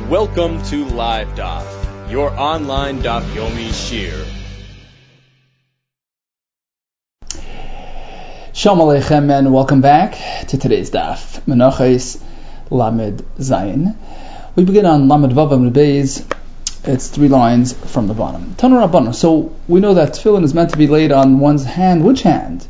Welcome to Live Daf, your online Daf Yomi Shir. Shalom Aleichem and welcome back to today's Daf, Menachos Lamed Zayin. We begin on Lamed Vav Amud Beis. It's 3 lines from the bottom. Tanu Rabbana. So we know that tefillin is meant to be laid on one's hand. Which hand?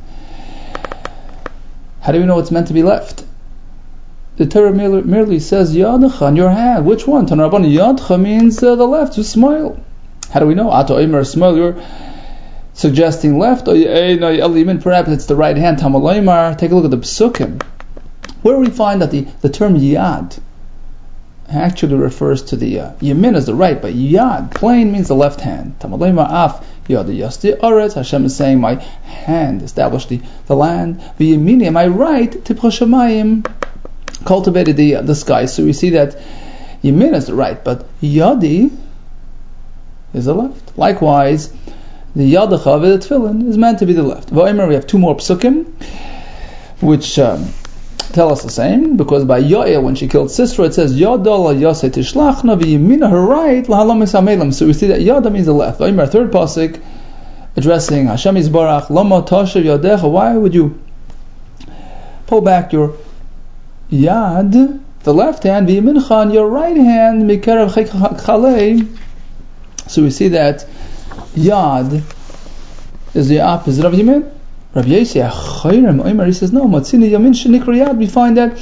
How do we know it's meant to be left? The Torah merely says Yadcha, on your hand. Which one? Tanu Rabbana. Yadcha means the left. You smile. How do we know? Ato Eimer, smile. You're suggesting left. Perhaps it's the right hand. Tamalaymar. Take a look at the Psukim, where we find that the term Yad actually refers to the Yamin as the right, but Yad, plain, means the left hand. Tamalaymar af Yad Yasti Aretz. Hashem is saying, my hand established the land. V'yamini, my right, Tipcha Shamayim, cultivated the sky. So we see that Yamin is the right, but Yadi is the left. Likewise, the Yadacha of the Tefillin is meant to be the left. We have 2 more psukim, which tell us the same, because by Yoel, when she killed Sisera, it says Yadala Yaseh Tishlachna v'Yamina, her right, Lahalom Esamelim. So we see that Yada means the left. Our third pasuk, addressing Hashem Yisbarach, Lama Tashav Yadecha. Why would you pull back your Yad, the left hand, v'Yamincha, on your right hand, Mikarev Chalei? So we see that Yad is the opposite of Yamin. Rabbi Yossi Achayrim Omer, he says no. Matzini Yamin shenikra Yad. We find that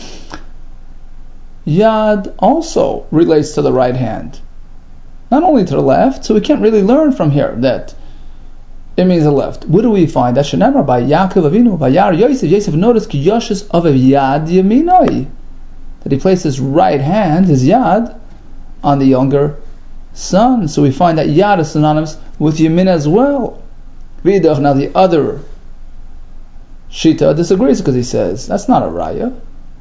Yad also relates to the right hand, not only to the left. So we can't really learn from here that it means the left. What do we find? That Shenamar by Yaakov Avinu by Yar Yosef. Yosef noticed ki Yoshes of a Yad Yaminoi, that he placed his right hand, his Yad, on the younger son. So we find that Yad is synonymous with Yamin as well. Vidach, now the other Shita disagrees, because he says that's not a raya.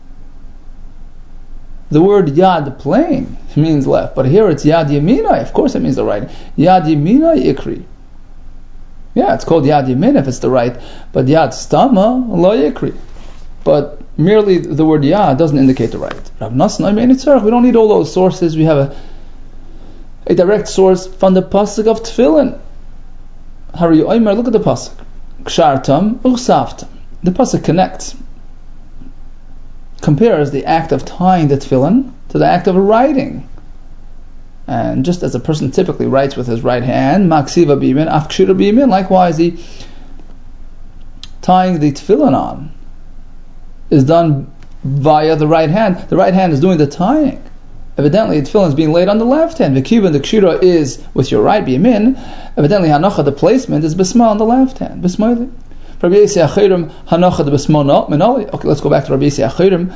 The word Yad plain means left, but here it's Yad Yaminai. Of course it means the right. Yad Yaminai Ikri. Yeah, it's called Yad Yamin if it's the right, but Yad Stama Lo Ikri. But merely the word Yad doesn't indicate the right. Rav Nassan, we don't need all those sources. We have a direct source from the pasuk of Tefillin. Hari Omer, look at the pasuk. Kshartam Usaftam. The pasuk connects, compares the act of tying the tefillin to the act of writing. And just as a person typically writes with his right hand, Maksiva Bimin, Afkshira Bimin, likewise the tying the tefillin on is done via the right hand. The right hand is doing the tying. Evidently, the tefillin is being laid on the left hand. The kiva, the kshira, is with your right, Bimin. Evidently, Hanacha, the placement, is Bisma on the left hand. Bismaili. Rabbi Yossi Achayrim, Hanacha the Bisma Minali. Okay, let's go back to Rabbi Yossi Achayrim,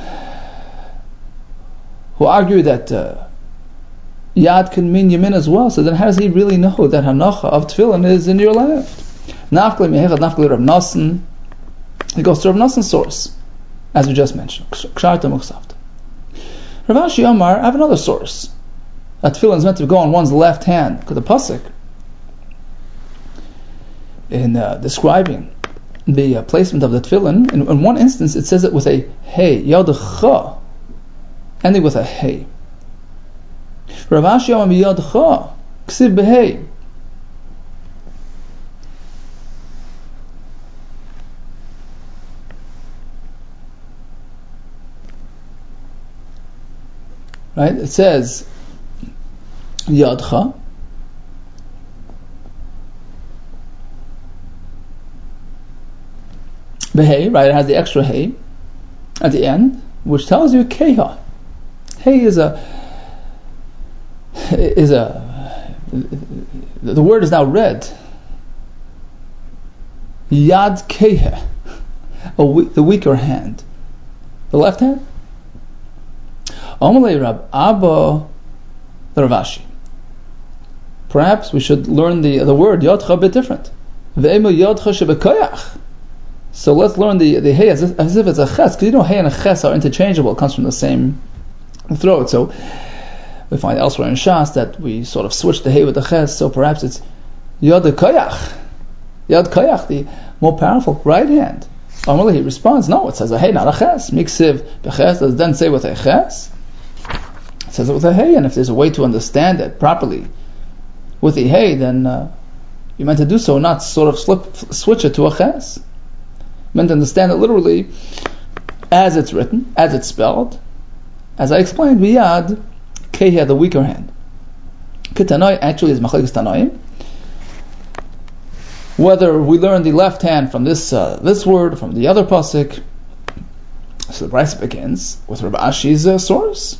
who argued that Yad can mean Yamin as well. So then how does he really know that Hanacha of Tefillin is in your left? Nafkali Mehechad, Nafkali Rav Nassan. He goes to Rav Nassan's source, as we just mentioned. Ksharta Muksavta. Rav Ashi Amar, I have another source. That Tefillin is meant to go on one's left hand, because the pasuk, in describing the placement of the tefillin, in one instance it says it with a hey, yadcha, ending with a hey. Rav Ashi Amar yadcha, ksiv behei. Right? It says yadcha, Behei, right? It has the extra hey at the end, which tells you keha. Hey is a the word is now read. Yad keha, the weaker hand, the left hand. Amalei Rab Abba the Rav Ashi. Perhaps we should learn the word yadcha a bit different. Ve'ema yadcha shebekoyach. So let's learn the hey as if it's a ches, because you know hey and a ches are interchangeable. It comes from the same throat. So we find elsewhere in Shas that we sort of switch the hey with the ches. So perhaps it's yad koyach, the more powerful right hand. Normally he responds, no, it says a hey, not a ches. Miksiv beches, does it then say with a ches? It says it with a hey, and if there's a way to understand it properly with the hey, then you're meant to do so, not sort of switch it to a ches. You're meant to understand it literally as it's written, as it's spelled. As I explained, biyad, K had the weaker hand. Kitanoi actually is machlekes tanoim. Whether we learn the left hand from this word, from the other pasuk. So the Brisa begins with Rav Ashi's source.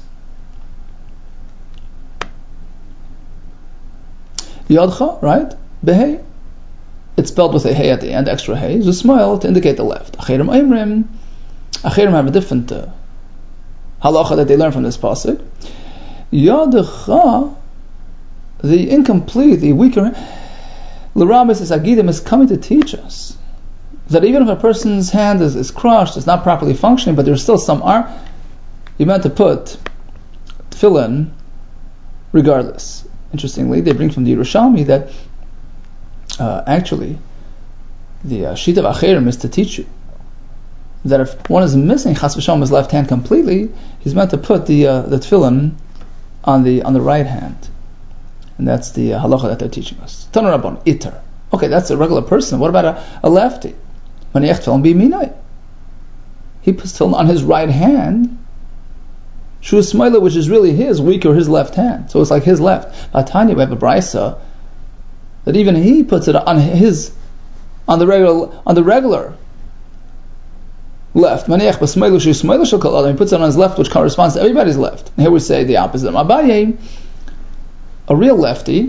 Yodcha, right? Behei. It's spelled with a hey at the end, extra hey. There's a smile to indicate the left. Achirim have a different halacha that they learn from this pasuk. Yodcha, the incomplete, the weaker. L'Rambis is Agidim is coming to teach us that even if a person's hand is crushed, it's not properly functioning, but there's still some arm, you're meant to put tefillin regardless. Interestingly, they bring from the Yerushalmi that actually the Shita of Achirim is to teach you that if one is missing Chas v'Shalom his left hand completely, he's meant to put the tefillin on the right hand. And that's the halacha that they're teaching us. Tanu Rabban, iter. Okay, that's a regular person. What about a lefty? He puts tefillin on his right hand. Shu Smaila, which is really his weaker, his left hand. So it's like his left. Tanya, we have a brisa that even he puts it on the regular left. He puts it on his left, which corresponds to everybody's left. And here we say the opposite. Abaye, a real lefty,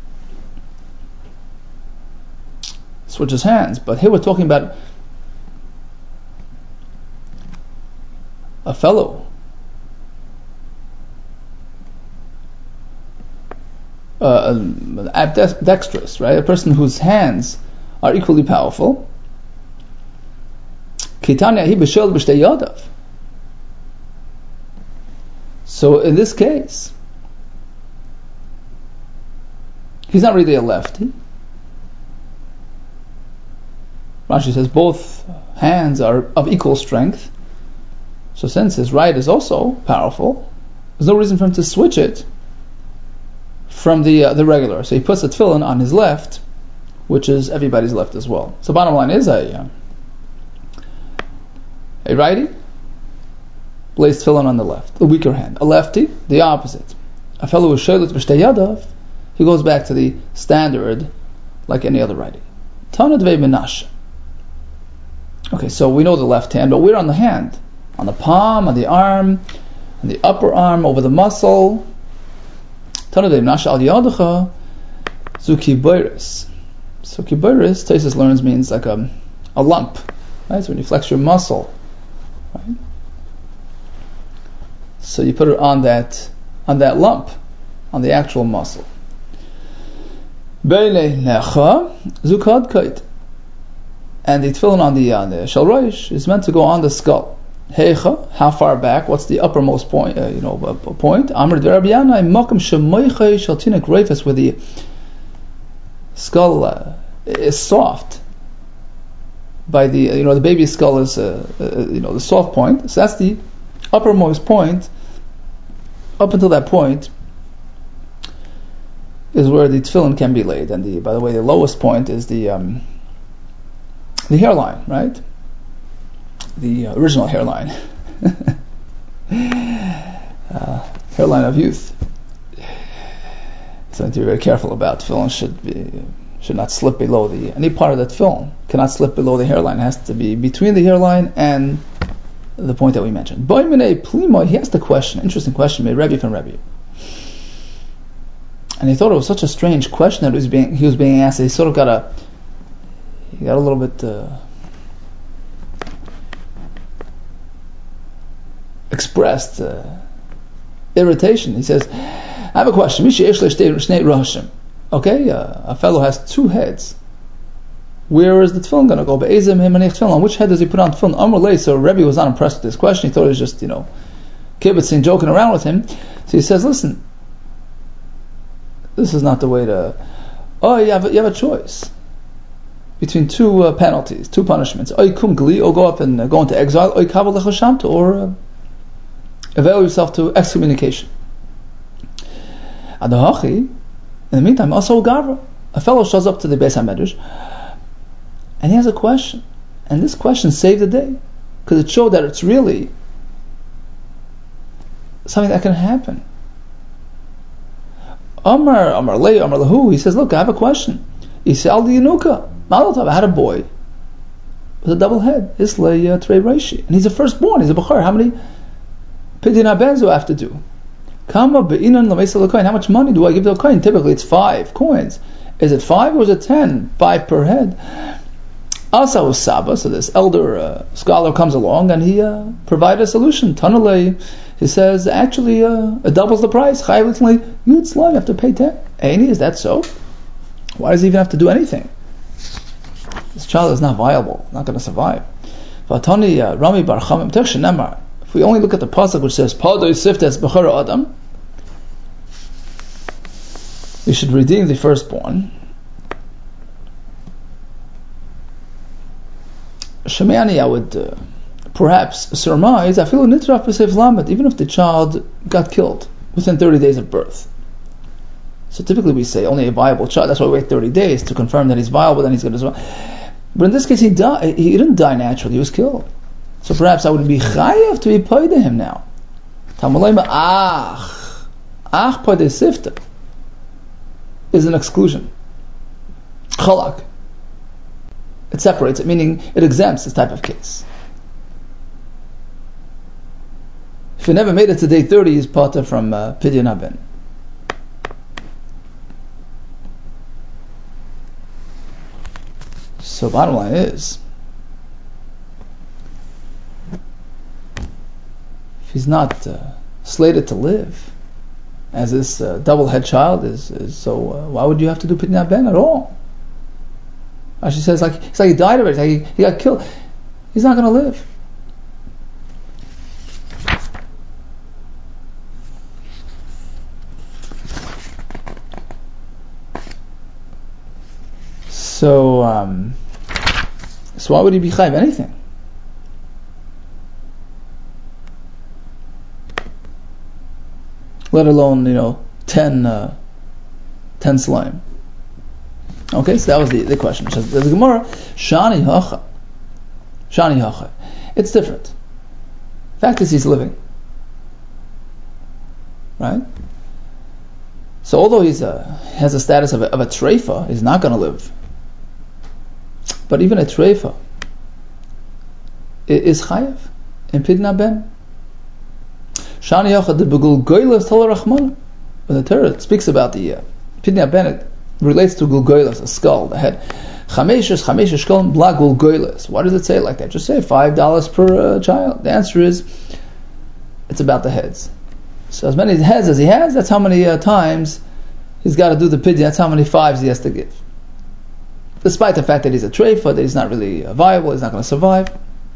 switches hands, but here we're talking about a fellow dexterous, right? A person whose hands are equally powerful. So in this case, he's not really a lefty. Rashi says both hands are of equal strength. So since his right is also powerful, there's no reason for him to switch it from the regular. So he puts the tefillin on his left, which is everybody's left as well. So bottom line is a righty lays tefillin on the left, the weaker hand. A lefty, the opposite. A fellow who shoylet v'shtei yadav, he goes back to the standard like any other righty. Tana dvei menashe. Okay, so we know the left hand, but we're on the hand, on the palm, on the arm, on the upper arm, over the muscle. Tana dvei menashe al yadacha zuki boiris. So kiboiris, Taisus learns, means like a lump, right? So when you flex your muscle, right? So you put it on that lump, on the actual muscle. And the tefillin on the shalroish is meant to go on the skull. Heicha, how far back? What's the uppermost point? Point. Amr Rabbi Yanai makom shemoichei shaltinik reifes, where the skull is soft. By the the baby's skull is the soft point. So that's the uppermost point. Up until that point is where the tefillin can be laid, and by the way, the lowest point is the hairline, right? The original hairline, hairline of youth. Something to be very careful about. Tefillin should not slip below any part of that tefillin cannot slip below the hairline. It has to be between the hairline and the point that we mentioned. He asked a question, interesting question, made Rebbe from Rebbe. And he thought it was such a strange question that he was being asked. He sort of got a little bit expressed irritation. He says, I have a question. Okay, a fellow has two heads. Where is the tefillin going to go? On which head does he put on tefillin? So Rebbe was not impressed with this question. He thought it was just, kibitzing, joking around with him. So he says, listen, this is not the way to... you have a choice between two penalties, two punishments. Or go up and go into exile, or avail yourself to excommunication. In the meantime, also Gavra, a fellow shows up to the Beis HaMedrash, and he has a question. And this question saved the day, because it showed that it's really something that can happen. Amar Lahu, he says, look, I have a question. He said, Al Yanuka, I had a boy with a double head, Islay Trei Reishi, and he's a firstborn, he's a Bechar. How many Pidyon HaBen do I have to do? Kama be'inan l'meisa l'kohen. How much money do I give to a kohen? Typically it's 5 coins. Is it 5 or is it 10? 5 per head. Asa was Saba, so this elder scholar comes along and he provided a solution. Tanalei, he says, actually it doubles the price. Chayav you have to pay 10. Aini, is that so? Why does he even have to do anything? This child is not viable, not going to survive. Vatani Rami Bar Chamim Tech Shenemar. If we only look at the pasuk which says Padoi Siftes Bechara Adam, we should redeem the firstborn. Shemiani, I would perhaps surmise, I feel nitraf b'seif lamed, even if the child got killed within 30 days of birth. So typically we say only a viable child, that's why we wait 30 days to confirm that he's viable, then he's going to survive. But in this case he didn't die naturally, he was killed. So perhaps I would be chayav to be paid to him now. Tamalayma ach paid sifta is an exclusion. Chalak. It separates it, meaning it exempts this type of case. If he never made it to day 30, he's pata from Pidyon HaBen. So bottom line is, if he's not slated to live, as this double-head child is so why would you have to do Pidyon HaBen at all? She says, it's like he died already, he got killed. He's not going to live. So why would he be chayiv anything? Let alone, 10 slime. Okay, so that was the question. The Gemara, Shani Hacha. It's different. Fact is, he's living. Right? So although he has a status of a treifa, he's not going to live. But even a treifa is chayav in Pidyon HaBen. Shani Hacha, the Begul Goylas Tal Rachman. When the Torah speaks about the Pidyon HaBen, it relates to Gulgoylas, a skull, the head. Chameshes shkolm bla Gulgoylas. Why does it say it like that? Just say $5 per child. The answer is, it's about the heads. So as many heads as he has, that's how many times he's got to do the pidyon. That's how many 5s he has to give. Despite the fact that he's a treifa, that he's not really viable, he's not going to survive.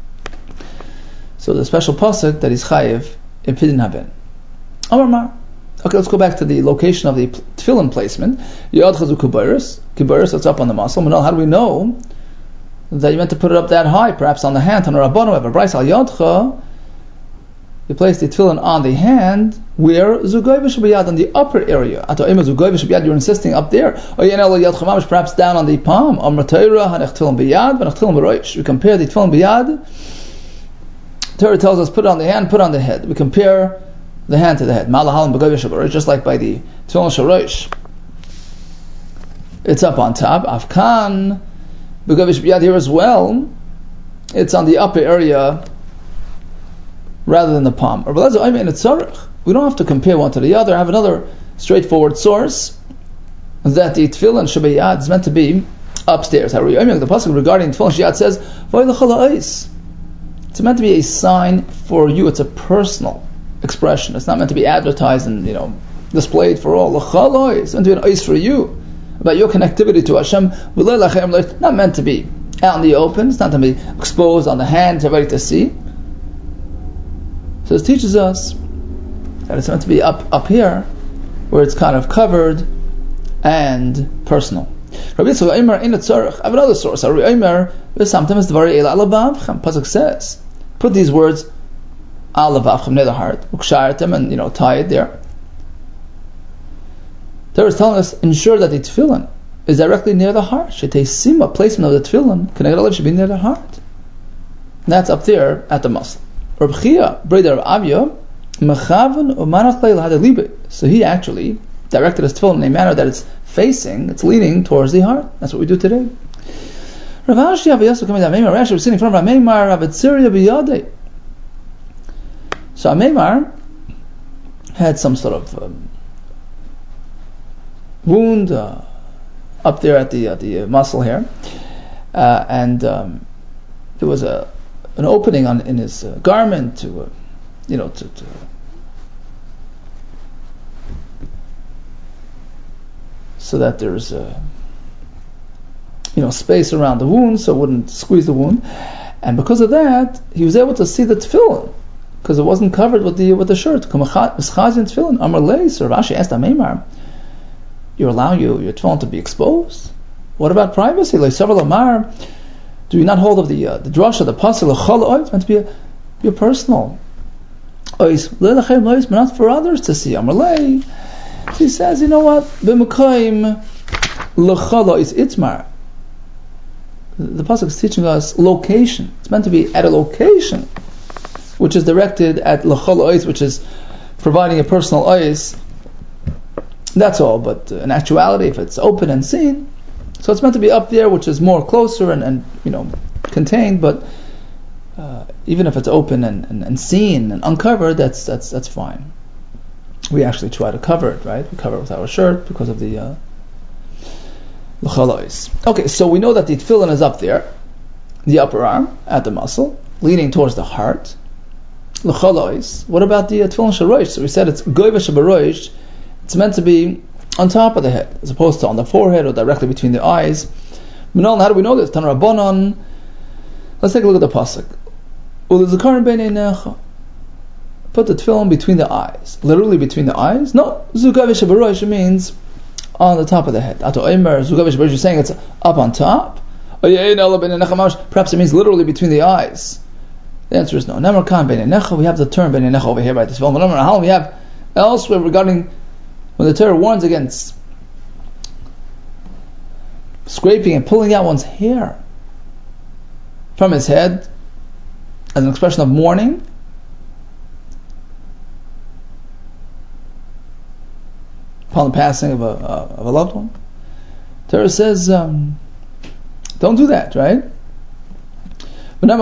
So the special pasuk that he's chayiv in Pidyon HaBen. Amar. Okay, let's go back to the location of the tefillin placement. Yad chazu kibaris, that's up on the muscle. How do we know that you meant to put it up that high? Perhaps on the hand. On a rabbanu, have a brayso al yadcha. You place the tefillin on the hand, where zugay v'shabiyad, on the upper area. Ato ima zugay v'shabiyad, you're insisting up there. Or yanel yad chamamish, perhaps down on the palm. Amar Torah hanech tefillin biyad, v'nech tefillin b'roish. We compare the tefillin biyad. Torah tells us put it on the hand, put it on the head. We compare the hand to the head. Malahalim b'gay v'shabiyad, just like by the tefillin shorosh. It's up on top. Afkan b'gay v'shabiyad here as well. It's on the upper area rather than the palm. We don't have to compare one to the other. I have another straightforward source that the tefillin shabayad is meant to be upstairs. The pasuk regarding tefillin shayad says, it's meant to be a sign for you. It's a personal expression. It's not meant to be advertised and displayed for all. It's meant to be an ice for you, about your connectivity to Hashem. Not meant to be out in the open. It's not to be exposed on the hand, ready to see. So it teaches us that it's meant to be up here, where it's kind of covered and personal. I have another source. Sometimes the very pasuk says, put these words al lavavchem near the heart, ukshayartem, and tie it there. Torah is telling us, ensure that the tefillin is directly near the heart. Shetei placement of the tefillin, Keneged Halev, should be near the heart. And that's up there at the muscle. Reb Chia, brother of Avia, Mechavan umanach leil hadelibe. So he actually directed his tefillin in a manner that it's facing, it's leaning towards the heart. That's what we do today. Rav Ashi Avayasu coming down Meimar, Rashi was sitting in front of Meimar, Rav Tziriya b'yadei. So Meimar had some sort of wound up there at the muscle here, and there was an opening in his garment to so that there's space around the wound, so it wouldn't squeeze the wound. And because of that, he was able to see the tefillin because it wasn't covered with the shirt. So Rashi asked Meimar, you allow your tefillin to be exposed? What about privacy? Like several Amar, do you not hold of the drasha, the pasuk? It's meant to be your personal. Not for others to see. So he says, you know what? The pasuk is teaching us location. It's meant to be at a location which is directed at l'chol ois, which is providing a personal ois. That's all. But in actuality, if it's open and seen, so it's meant to be up there, which is more closer and contained. But even if it's open and seen and uncovered, that's fine. We actually try to cover it, right? We cover it with our shirt because of the l'chol ois. Okay, so we know that the tefillin is up there, the upper arm at the muscle, leaning towards the heart. L'chol ois. What about the tefillin sharosh? So we said it's goyva shabarosh. It's meant to be on top of the head, as opposed to on the forehead or directly between the eyes. How do we know this? Tan Rabbanon. Let's take a look at the pasuk. Put the tefillin between the eyes. Literally between the eyes? No. Zugavish shabarosh means on the top of the head. You're saying it's up on top? Perhaps it means literally between the eyes. The answer is no. We have the term beinei over here by this film. We have elsewhere regarding when the Torah warns against scraping and pulling out one's hair from his head as an expression of mourning. Upon the passing of a loved one, Torah says, don't do that, right? Don't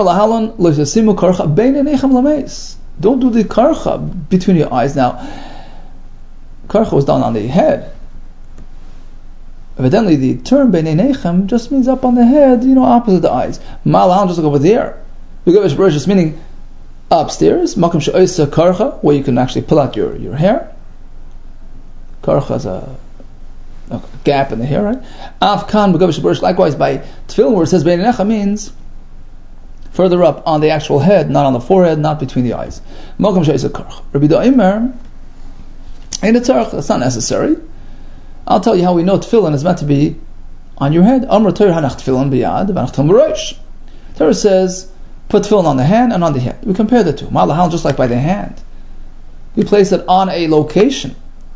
do the karcha between your eyes. Now, karcha was done on the head. Evidently, the term beinei nechem just means up on the head, opposite the eyes. Malahal, just like over there. Just meaning upstairs. Makom she'oisa karcha, where you can actually pull out your hair. Karcha has a gap in the hair, right? Afkan b'gavish b'rish. Likewise, by tefillin, where it says beinei nechem means further up on the actual head, not on the forehead, not between the eyes. Makom she'oisa karcha. Rabbi Da'imer, in the tzarech, that's not necessary. I'll tell you how we know tefillin is meant to be on your head. Amr Torah hanach tefillin b'yad v'hanach tefillin b'rosh. Torah says, put tefillin on the hand and on the head. We compare the two. Malahal, just like by the hand. We place it on a location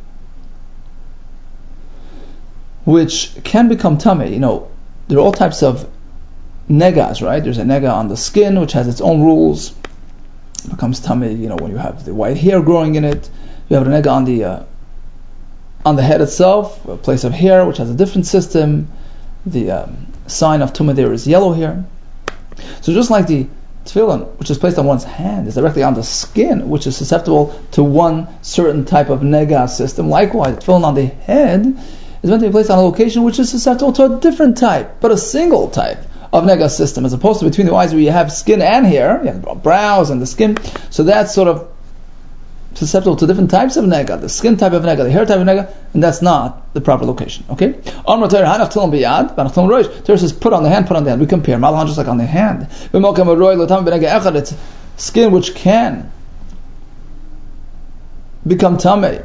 which can become tamei. There are all types of negas, right? There's a nega on the skin, which has its own rules. It becomes tamei, when you have the white hair growing in it. You have a nega on the head itself, a place of hair, which has a different system. The sign of tumah there is yellow hair. So just like the tefillin, which is placed on one's hand, is directly on the skin, which is susceptible to one certain type of nega system. Likewise, tefillin on the head is meant to be placed on a location which is susceptible to a different type, but a single type of nega system, as opposed to between the eyes where you have skin and hair, you have brows and the skin. So that's sort of susceptible to different types of nega, the skin type of nega, the hair type of nega, and that's not the proper location. Okay? Torah says put on the hand, put on the hand. We compare malahan just like on the hand. It's skin which can become tamei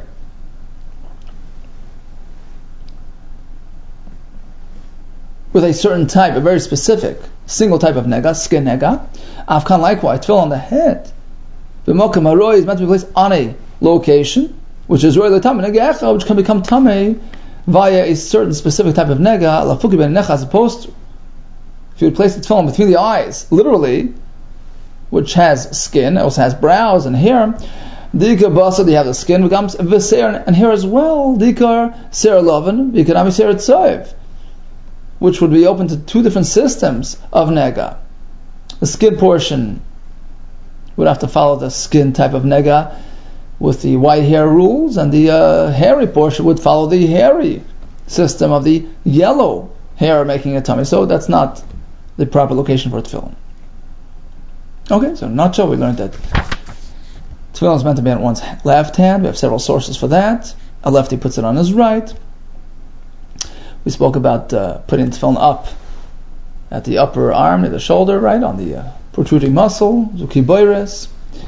with a certain type, a very specific single type of nega, skin nega. Afkan likewise, tefillin on the head. The Mokum Haroi is meant to be placed on a location which is royal tamei, which can become tamei via a certain specific type of nega, lafuki ben necha, as opposed to, if you would place the tefillin between the eyes, literally, which has skin, it also has brows and hair, dika basa, you have the skin, becomes v'seir, and here as well, dikar ser loven, v'kanami ser tzoiv, which would be open to two different systems of nega. The skin portion would have to follow the skin type of nega with the white hair rules, and the hairy portion would follow the hairy system of the yellow hair making a tummy. So that's not the proper location for tefillin. Okay, so in a nutshell, we learned that tefillin is meant to be on one's left hand. We have several sources for that. A lefty puts it on his right. We spoke about putting tefillin up at the upper arm, near the shoulder, right, on the protruding muscle, zuki boires,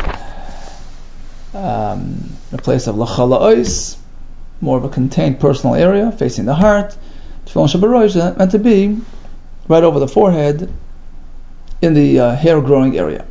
a place of lachala ois, more of a contained personal area, facing the heart. Tefillin shabarosh is meant to be right over the forehead, in the hair growing area.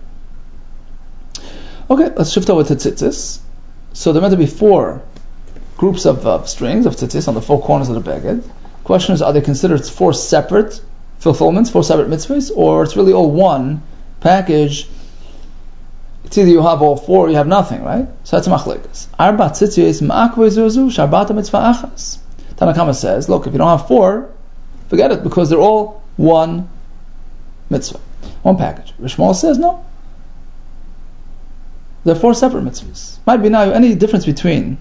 Okay, let's shift over to tzitzis. So there are meant to be 4 groups of strings of tzitzis on the 4 corners of the beged. Question is, are they considered 4 separate fulfillments, 4 separate mitzvahs, or it's really all one package? It's either you have all 4 or you have nothing, right? So that's machlekes. Arba tzitzis ma'akvei zuzu sharbata mitzvah achas. Tanna Kama says, look, if you don't have 4, forget it, because they're all one mitzvah, one package. Rishmal says, no. They're 4 separate mitzvahs. Might be now any difference between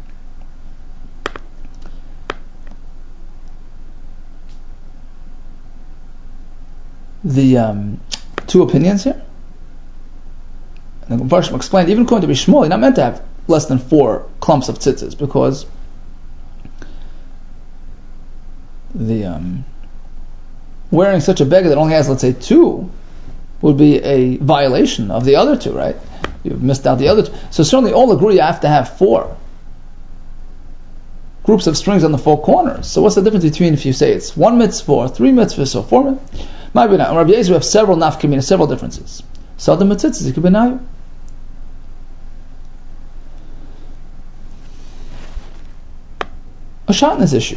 the 2 opinions here. And the Mepharshim explained, even according to Rishmal, you're not meant to have less than 4 clumps of tzitzis, because the wearing such a beggar that only has, let's say, 2 would be a violation of the other 2, right? You've missed out the other 2. So certainly all agree you have to have 4 groups of strings on the 4 corners. So what's the difference between if you say it's 1 mitzvah or 3 mitzvahs or 4 mitzvahs? Might be not. In Rabbi Yezer we have several nafkamina, several differences. So the mitzitzis, it could be nayu. A shatnez issue.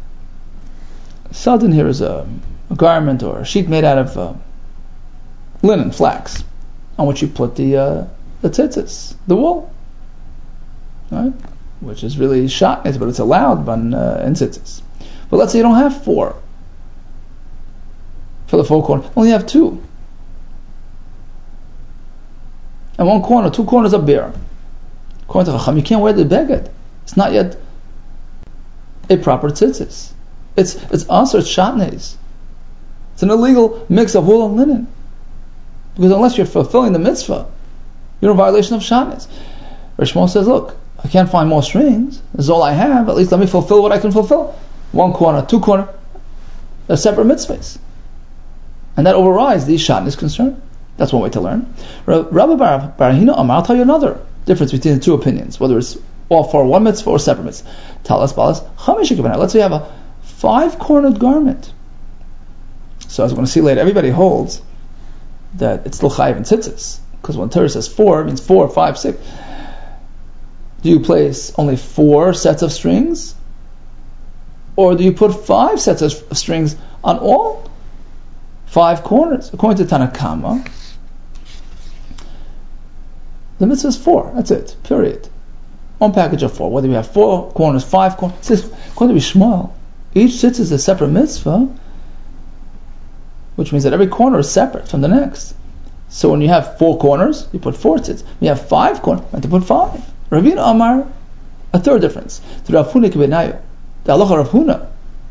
Sadin here is a garment or a sheet made out of linen, flax, on which you put the tzitzis, the wool, right? Which is really shatnez, but it's allowed in tzitzis. But let's say you don't have 4 for the 4 corners, only have 2. And 1 corner, 2 corners are bare. According to Chacham, you can't wear the beged. It's not yet a proper tzitzis. It's asur, it's shatnez. It's an illegal mix of wool and linen. Because unless you're fulfilling the mitzvah, you're in violation of shatnez. Rishmal says, look, I can't find more strings. This is all I have. At least let me fulfill what I can fulfill. 1 corner, 2 corner, they're separate mitzvahs. And that overrides the shatnez concern. That's one way to learn. Rabbi Barahina Amar, I'll tell you another difference between the 2 opinions, whether it's all for 1 mitzvah or separate mitzvah. Talas balas chamish. Let's say you have a 5-cornered garment. So as we're going to see later, everybody holds that it's still chayiv and tzitzis, because when Torah says 4, it means 4, 5, 6. Do you place only 4 sets of strings, or do you put 5 sets of strings on all 5 corners? According to Tanna Kama, the mitzvah is 4. That's it. Period. One package of 4. Whether you have 4 corners, 5 corners. According to Shmuel, each tzitzis is a separate mitzvah, which means that every corner is separate from the next. So when you have 4 corners, you put 4 tzitzis. When you have 5 corners, you have to put 5. Ravina Amar, a third difference. To Rav Huna Kibenayu, the halacha Rav Huna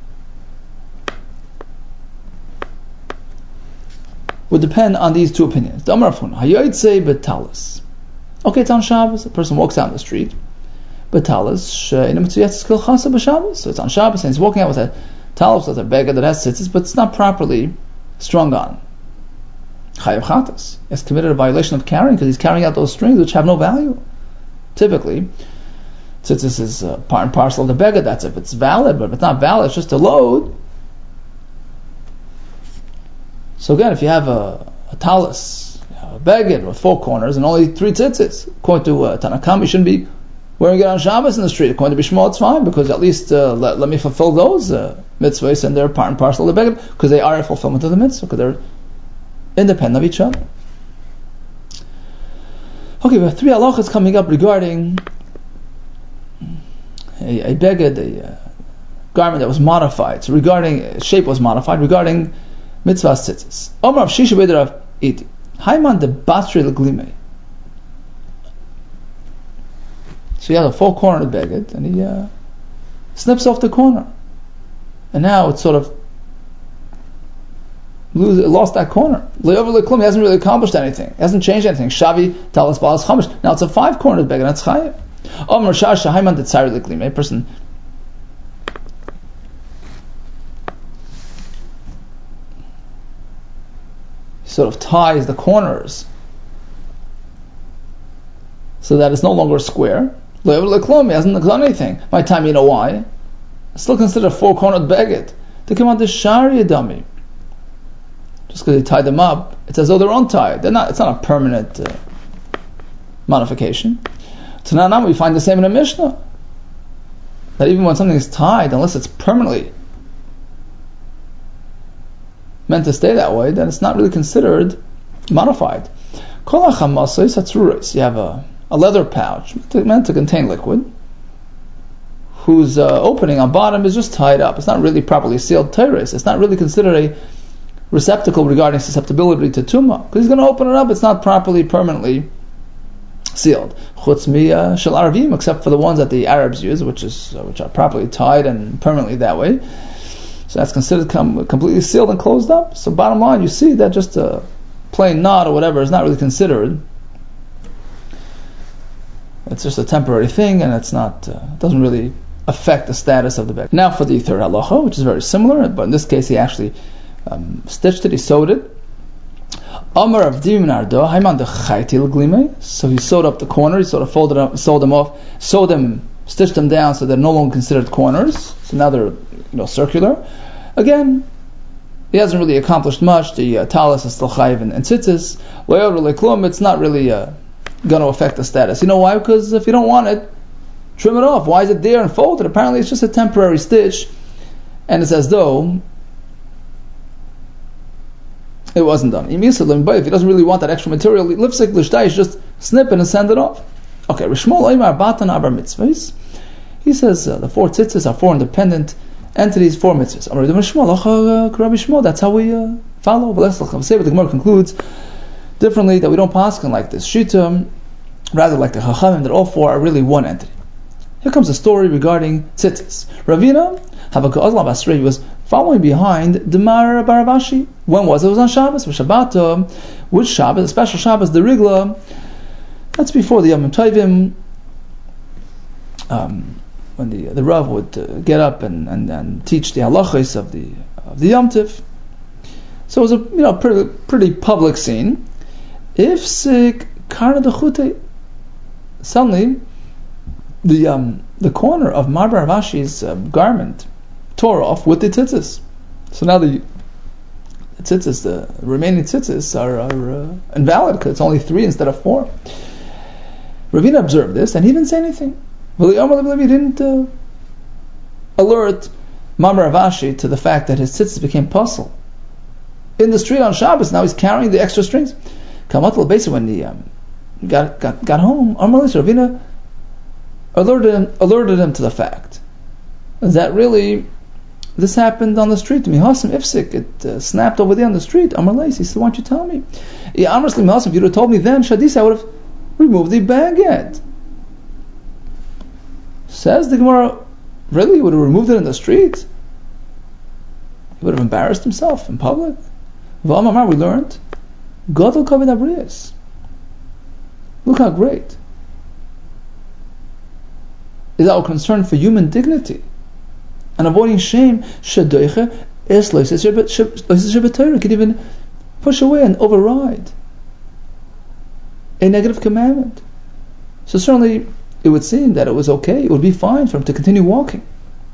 would depend on these 2 opinions. The Amar Rav Huna, Hayoid say betalis. Okay, it's on Shabbos. A person walks out in the street. Betalis, so it's on Shabbos, and he's walking out with a talis, with a beggar that has tzitzis, but it's not properly strung on. Chayav chatas. He has committed a violation of carrying, because he's carrying out those strings which have no value. Typically, tzitzis is part and parcel of the beggar. That's if it's valid, but if it's not valid, it's just a load. So again, if you have a talis, a beggar with 4 corners and only 3 tzitzis, according to Tanna Kama, you shouldn't be Wearing it on Shabbos in the street, according to Bishmo, it's fine, because at least let me fulfill those mitzvahs, and they're part and parcel of the beged, because they are a fulfillment of the mitzvah, because they're independent of each other. Okay, we have 3 halachas coming up regarding a beged, a garment that was modified. So regarding shape was modified, regarding mitzvah tzitzis. Omar of Shisha Beder of Iti. Haiman de Basri Leglime. So he has a full corner of the beged, and he snips off the corner. And now it's sort of lost that corner. He hasn't really accomplished anything. He hasn't changed anything. Shavi talas balas chamish. Now it's a 5-cornered beged, and it's chayav. Omar Shasha Haiman de Tzari Leglime. A person sort of ties the corners so that it's no longer square. He hasn't done anything. By the time, you know why? It's still considered a 4-cornered beged. To come out the shari dummy. Just because they tied them up, it's as though they're untied. It's not a permanent modification. So now we find the same in a Mishnah. That even when something is tied, unless it's permanently meant to stay that way, then it's not really considered modified. You have a leather pouch meant to contain liquid, whose opening on bottom is just tied up. It's not really properly sealed. Teres. It's not really considered a receptacle regarding susceptibility to tumah, because he's going to open it up. It's not properly permanently sealed. Chutz shel arvim, except for the ones that the Arabs use, which are properly tied and permanently that way. So that's considered completely sealed and closed up. So bottom line, you see that just a plain knot or whatever is not really considered. It's just a temporary thing, and it's not doesn't really affect the status of the beged. Now for the third halacha, which is very similar, but in this case he actually stitched it, he sewed it. Amar of Diminardo, Haiman de Chaitil Glime. So he sewed up the corners, he sort of folded up, sewed them, stitched them down so they're no longer considered corners. So now they're circular. Again, he hasn't really accomplished much. The talis is still chayiv and tzitzis. It's not really going to affect the status. You know why? Because if you don't want it, trim it off. Why is it there and folded? Apparently it's just a temporary stitch, and it's as though it wasn't done. But if he doesn't really want that extra material, lipstick l'shtaish, just snip it and send it off. Okay, Rishmol Oimar Batan Abar Mitzvahs. He says the 4 tzitzis are 4 independent entities, 4 mitzvahs. That's how we follow. The Gemara concludes differently, that we don't paskin like this Shita, rather like the Chachamim, that all 4 are really one entity. Here comes a story regarding tzitzis. Ravina Havaka'azla Basri was following behind Demar Baravashi. When was it? It was on Shabbos. Shabbat. Which Shabbos? A special Shabbos, the Rigla. That's before the Yom Tovim. When the Rav would get up and teach the halachos of the Yom Tov. So it was a pretty public scene. If sick karna dechute, suddenly the corner of Mar Baravashi's garment tore off with the tzitzis. So now the tzitzis, the remaining tzitzis are invalid, because it's only 3 instead of 4. Ravina observed this, and he didn't say anything. He didn't alert Mar Baravashi to the fact that his tzitzis became puzzle. In the street on Shabbos, now he's carrying the extra strings. Kamatal basically when he got home, Ravina alerted him to the fact that really this happened on the street. Mihasim ifsik, it snapped over there on the street. He said, "Why don't you tell me? If you'd have told me then, Shadis, I would have removed the baguette." Says the Gemara, really? He would have removed it in the street? He would have embarrassed himself in public? We learned, Gadol Kavod Abriyos. Look how great is our concern for human dignity and avoiding shame. Shadoicha es loises could even push away and override a negative commandment. So certainly it would seem that it was okay, it would be fine for him to continue walking.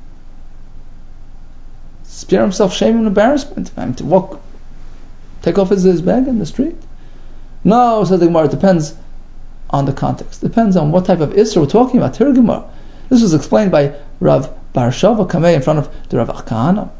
Spare himself shame and embarrassment, and to walk, take off his bag in the street. No, says the Gemara, it depends on the context. Depends on what type of Isser we're talking about. Tirgumar. This was explained by Rav Barshava Kamei in front of the Rav Kahana.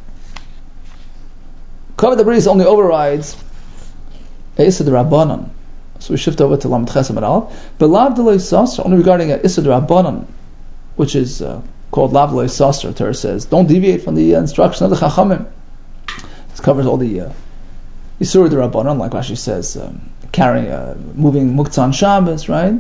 Kavod HaBris only overrides Isser D'Rabbanan. So we shift over to Lamed Ches Amud Aleph. But Lav D'Lo Yisasr, only regarding Isser D'Rabbanan, which is called Lav D'Lo Yisasr. Torah says, don't deviate from the instruction of the Chachamim. This covers all the Isur D'Rabbanan, like Rashi says, carrying, moving Muktzah on Shabbos, right?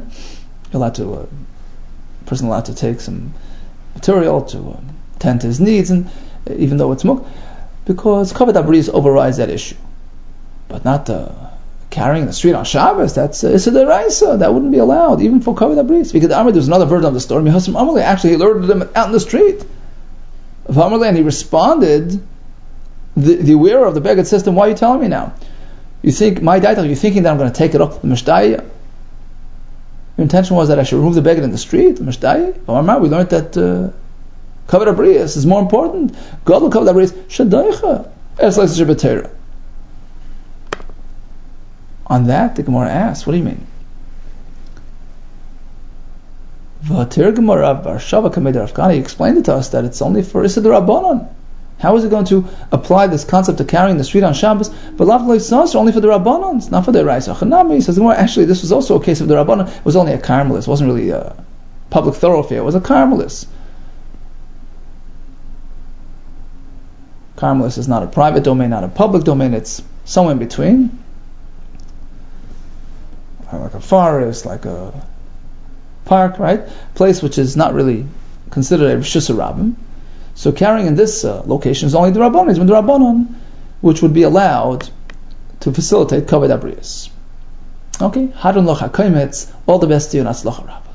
Person allowed to take some material to tend to his needs, and even though it's muk, because Kavod HaBris overrides that issue, but not carrying the street on Shabbos. That's Issa D'Oraisa. That wouldn't be allowed, even for Kavod HaBris. Because there's another version of the story. Mehassim Amalei, actually, he alerted him out in the street of Amalei, and he responded. The wearer of the beged says to him, "Why are you telling me now? You think my daita? You're thinking that I'm going to take it up to the Mishdaya? Your intention was that I should remove the beged in the street, the Mishdaya? We learned that Kavod HaBris is more important. Gadol Kavod HaBris Shadaycha Es Leis Shabbatera." On that, the Gemara asks, "What do you mean?" V'Tirgumar Rav Barshava Kamei Rav Kahana, he explained it to us that it's only for Issa D'Rabbanan. How is it going to apply this concept of carrying the street on Shabbos? But Lav D'Lo Yisasr, only for the Rabbanans, not for the Raisa. Chanami, he says, well, actually, this was also a case of the Rabbanan. It was only a Carmelis. It wasn't really a public thoroughfare. It was a Carmelis. Carmelis is not a private domain, not a public domain. It's somewhere in between. Like a forest, like a park, right? Place which is not really considered a Rishus Rabbim. So carrying in this location is only the Rabbanon, the Rabbanon, which would be allowed to facilitate Kavod HaBris. Okay, Hadron Locha Kaimetz, all the best to you, and Atzlacha Rabbah.